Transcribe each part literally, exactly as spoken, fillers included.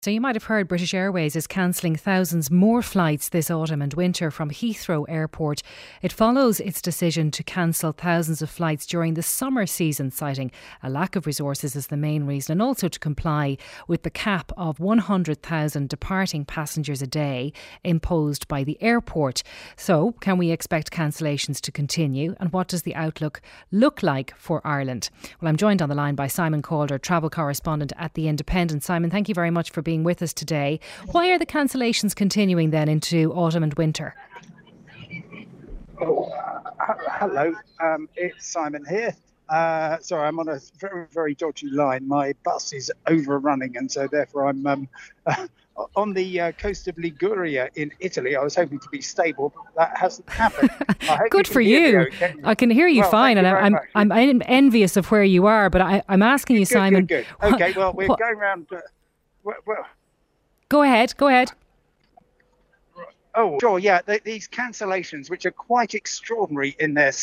So you might have heard British Airways is cancelling thousands more flights this autumn and winter from Heathrow Airport. It follows its decision to cancel thousands of flights during the summer season, citing a lack of resources as the main reason, and also to comply with the cap of one hundred thousand departing passengers a day imposed by the airport. So can we expect cancellations to continue, and what does the outlook look like for Ireland? Well, I'm joined on the line by Simon Calder, travel correspondent at The Independent. Simon, thank you very much for being with us today. Why are the cancellations continuing then into autumn and winter? Oh, uh, hello, um, it's Simon here. Uh, sorry, I'm on a very, very dodgy line. My bus is overrunning, and so therefore I'm um, uh, on the uh, coast of Liguria in Italy. I was hoping to be stable, but that hasn't happened. Good for you. Okay. I can hear you well, fine, and I'm, I'm I'm envious of where you are. But I, I'm asking you, good, Simon. Good, good. Okay, well we're what? going around. Uh, well, well, go ahead. Go ahead. Oh, sure, yeah. The, these cancellations, which are quite extraordinary in their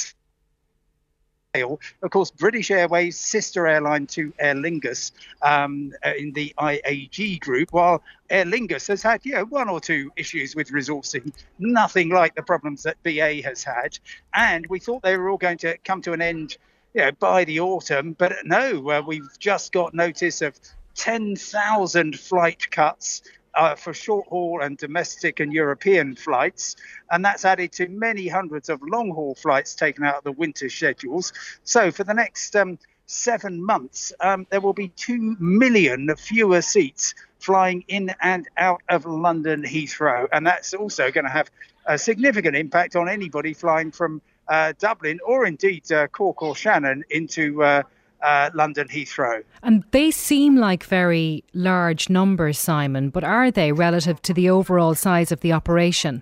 scale. Of course, British Airways, sister airline to Aer Lingus um, in the I A G group, while Aer Lingus has had, you know, one or two issues with resourcing, nothing like the problems that B A has had. And we thought they were all going to come to an end, you know, by the autumn. But no, uh, we've just got notice of ten thousand flight cuts Uh, for short-haul and domestic and European flights, and that's added to many hundreds of long-haul flights taken out of the winter schedules. So for the next um, seven months, um, there will be two million fewer seats flying in and out of London Heathrow, and that's also going to have a significant impact on anybody flying from uh, Dublin or indeed uh, Cork or Shannon into uh, Uh, London Heathrow. And they seem like very large numbers, Simon, but are they relative to the overall size of the operation?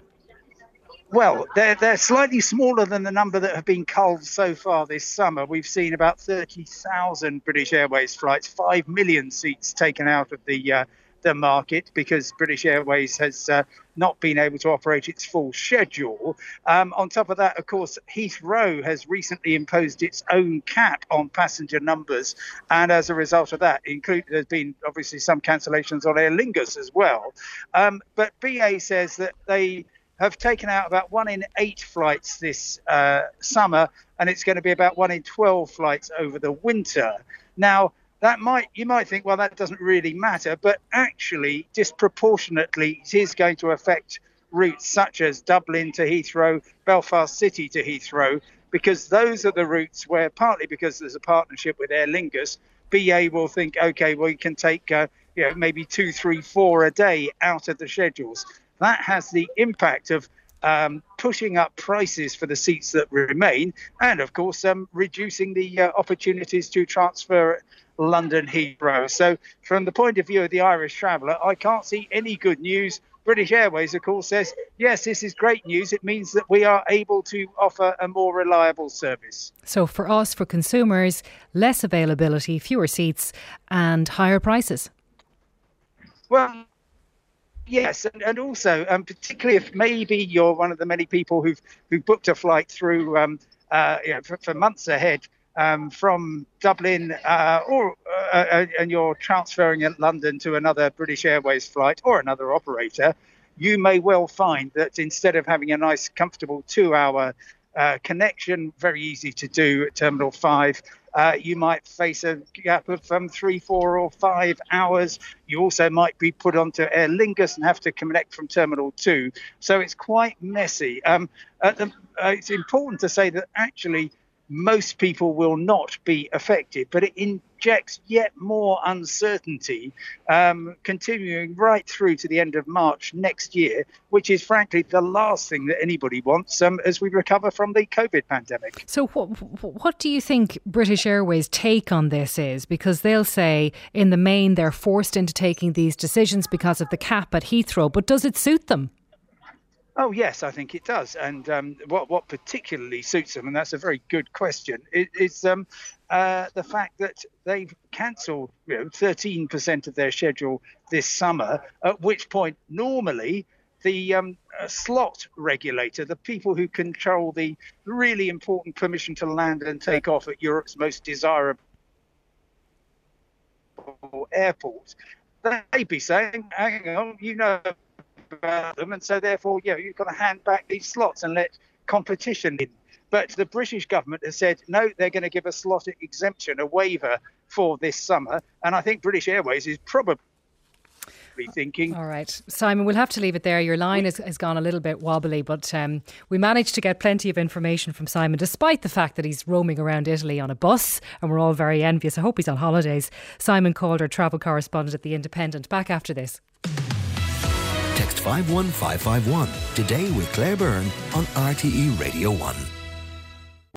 Well, they're, they're slightly smaller than the number that have been culled so far this summer. We've seen about thirty thousand British Airways flights, five million seats taken out of the uh, the market because British Airways has uh, not been able to operate its full schedule. Um, on top of that, of course, Heathrow has recently imposed its own cap on passenger numbers. And as a result of that, include, there's been obviously some cancellations on Aer Lingus as well. Um, but B A says that they have taken out about one in eight flights this uh, summer, and it's going to be about one in twelve flights over the winter. Now, That might you might think, well, that doesn't really matter, but actually, disproportionately, it is going to affect routes such as Dublin to Heathrow, Belfast City to Heathrow, because those are the routes where, partly because there's a partnership with Aer Lingus, B A will think, OK, well, we can take uh, you know, maybe two, three, four a day out of the schedules. That has the impact of Um, pushing up prices for the seats that remain, and of course um, reducing the uh, opportunities to transfer London Heathrow. So from the point of view of the Irish traveller, I can't see any good news. British Airways, of course, says, yes, this is great news. It means that we are able to offer a more reliable service. So for us, for consumers, less availability, fewer seats and higher prices. Well, yes, and, and also, um, particularly if maybe you're one of the many people who've who've booked a flight through um, uh, you know, for, for months ahead um, from Dublin, uh, or uh, uh, and you're transferring at London to another British Airways flight or another operator, you may well find that instead of having a nice, comfortable two-hour uh, connection, very easy to do at Terminal five, Uh, you might face a gap of um, three, four or five hours. You also might be put onto Aer Lingus and have to connect from Terminal two. So it's quite messy. Um, at the, uh, it's important to say that actually most people will not be affected, but it injects yet more uncertainty, um, continuing right through to the end of March next year, which is frankly the last thing that anybody wants um, as we recover from the COVID pandemic. So what, what do you think British Airways' take on this is? Because they'll say in the main they're forced into taking these decisions because of the cap at Heathrow, but does it suit them? Oh, yes, I think it does. And um, what, what particularly suits them, and that's a very good question, is um, uh, the fact that they've cancelled you know, thirteen percent of their schedule this summer, at which point normally the um, uh, slot regulator, the people who control the really important permission to land and take off at Europe's most desirable airport, they'd be saying, hang on, you know about them, and so therefore, yeah, you've got to hand back these slots and let competition in. But the British government has said, no, they're going to give a slot exemption, a waiver for this summer. And I think British Airways is probably thinking. All right, Simon, we'll have to leave it there. Your line has, has gone a little bit wobbly, but um, we managed to get plenty of information from Simon, despite the fact that he's roaming around Italy on a bus, and we're all very envious. I hope he's on holidays. Simon Calder, travel correspondent at The Independent. Back after this. Text five one five five one today with Claire Byrne on R T E Radio one.